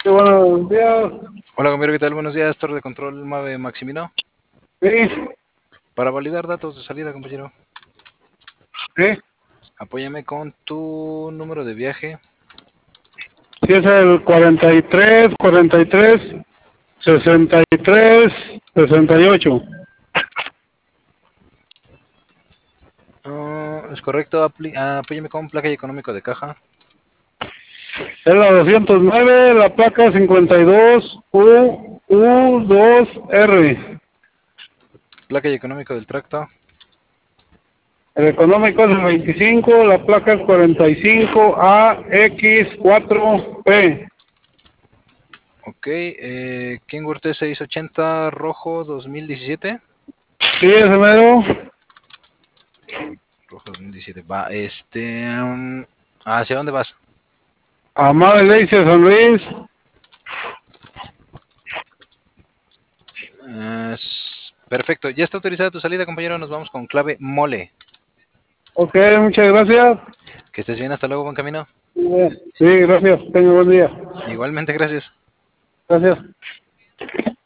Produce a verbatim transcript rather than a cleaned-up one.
buenos días. Hola, compañero, ¿qué tal? Buenos días, torre de control Mave Maximino. Sí, Para validar datos de salida, compañero, sí. apóyame con tu número de viaje. Sí, es el cuarenta y tres, cuarenta y tres, sesenta y tres, sesenta y ocho. Uh, es correcto, apli- ah, apóyame con placa y económico de caja. Es la doscientos nueve, la placa cincuenta y dos U U dos R. Placa y económico del tracto. El económico es el veinticinco, la placa es cuarenta y cinco A X cuatro P. Ok, eh, Kenworth T seiscientos ochenta rojo dos mil diecisiete. Sí, ese mero. Rojo dos mil diecisiete, va, este... um, ¿hacia dónde vas? Amado Iglesia San Luis. Uh, s- perfecto, ya está autorizada tu salida, compañero, nos vamos con clave mole. Ok, muchas gracias. Que estés bien, hasta luego, buen camino. Sí, gracias. Tenga buen día. Igualmente, gracias. Gracias.